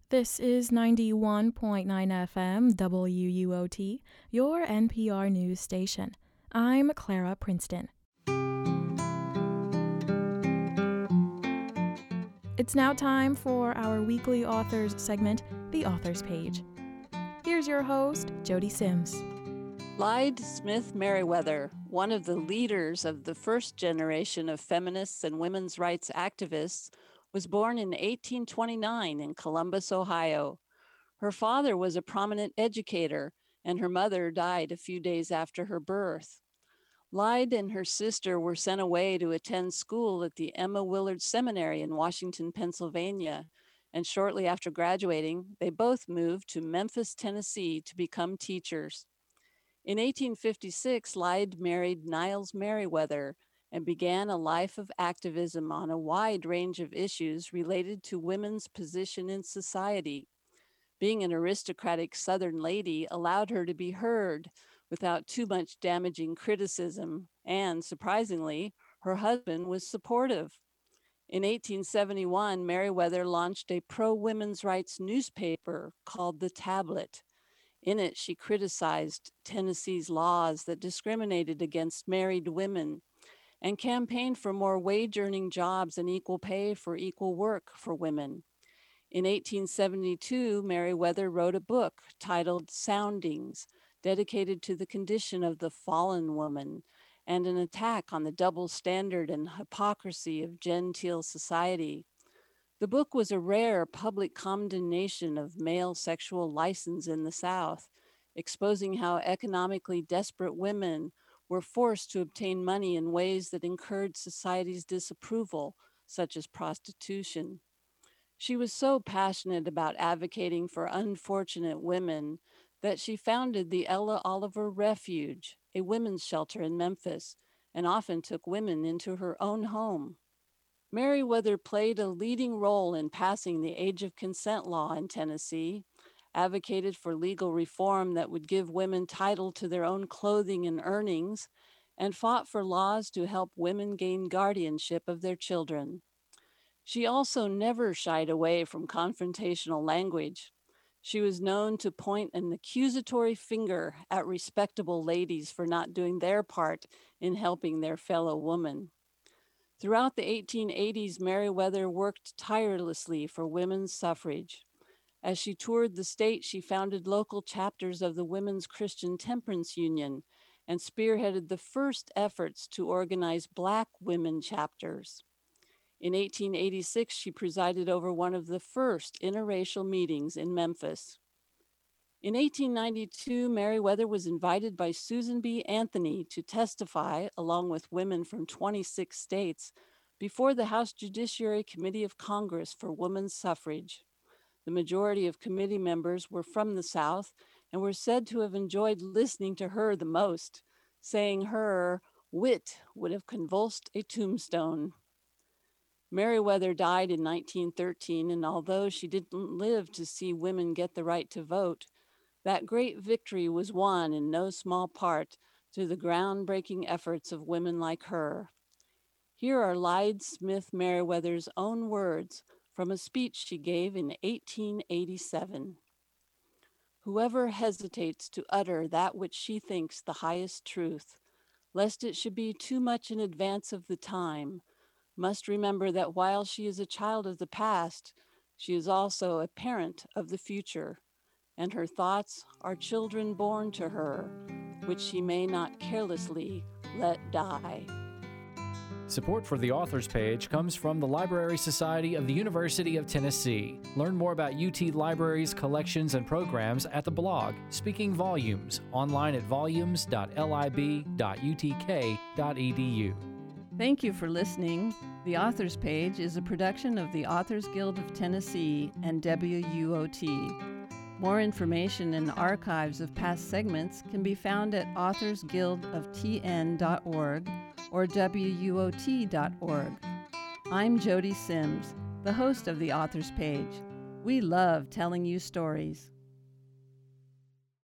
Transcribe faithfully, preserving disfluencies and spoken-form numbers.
This is ninety-one point nine F M W U O T, your N P R news station. I'm Clara Princeton. It's now time for our weekly authors segment, The Authors Page. Here's your host, Jody Sims. Lyde Smith Merriweather, one of the leaders of the first generation of feminists and women's rights activists, was born in eighteen twenty-nine in Columbus, Ohio. Her father was a prominent educator, and her mother died a few days after her birth. Lyde and her sister were sent away to attend school at the Emma Willard Seminary in Washington, Pennsylvania, and shortly after graduating, they both moved to Memphis, Tennessee to become teachers. In eighteen fifty-six, Lyde married Niles Merriweather and began a life of activism on a wide range of issues related to women's position in society. Being an aristocratic Southern lady allowed her to be heard without too much damaging criticism, and surprisingly, her husband was supportive. In eighteen seventy-one, Merriweather launched a pro-women's rights newspaper called The Tablet. In it, she criticized Tennessee's laws that discriminated against married women and campaigned for more wage-earning jobs and equal pay for equal work for women. In eighteen seventy-two, Merriweather wrote a book titled Soundings, dedicated to the condition of the fallen woman and an attack on the double standard and hypocrisy of genteel society. The book was a rare public condemnation of male sexual license in the South, exposing how economically desperate women were forced to obtain money in ways that incurred society's disapproval, such as prostitution. She was so passionate about advocating for unfortunate women that she founded the Ella Oliver Refuge, a women's shelter in Memphis, and often took women into her own home. Merriweather played a leading role in passing the age of consent law in Tennessee, advocated for legal reform that would give women title to their own clothing and earnings, and fought for laws to help women gain guardianship of their children. She also never shied away from confrontational language. She was known to point an accusatory finger at respectable ladies for not doing their part in helping their fellow woman. Throughout the eighteen eighties, Merriweather worked tirelessly for women's suffrage. As she toured the state, she founded local chapters of the Women's Christian Temperance Union and spearheaded the first efforts to organize Black women chapters. In eighteen eighty-six, she presided over one of the first interracial meetings in Memphis. In eighteen ninety-two, Merriweather was invited by Susan B. Anthony to testify, along with women from twenty-six states, before the House Judiciary Committee of Congress for women's suffrage. The majority of committee members were from the South and were said to have enjoyed listening to her the most, saying her wit would have convulsed a tombstone. Merriweather died in nineteen thirteen, and although she didn't live to see women get the right to vote, that great victory was won in no small part through the groundbreaking efforts of women like her. Here are Lyde Smith Merriweather's own words from a speech she gave in eighteen eighty-seven. Whoever hesitates to utter that which she thinks the highest truth, lest it should be too much in advance of the time, must remember that while she is a child of the past, she is also a parent of the future, and her thoughts are children born to her, which she may not carelessly let die. Support for the Authors Page comes from the Library Society of the University of Tennessee. Learn more about U T Libraries, collections, and programs at the blog Speaking Volumes, online at volumes dot lib dot u t k dot e d u. Thank you for listening. The Authors Page is a production of the Authors Guild of Tennessee and W U O T. More information and archives of past segments can be found at authors guild of t n dot org or w u o t dot org. I'm Jody Sims, the host of The Authors Page. We love telling you stories.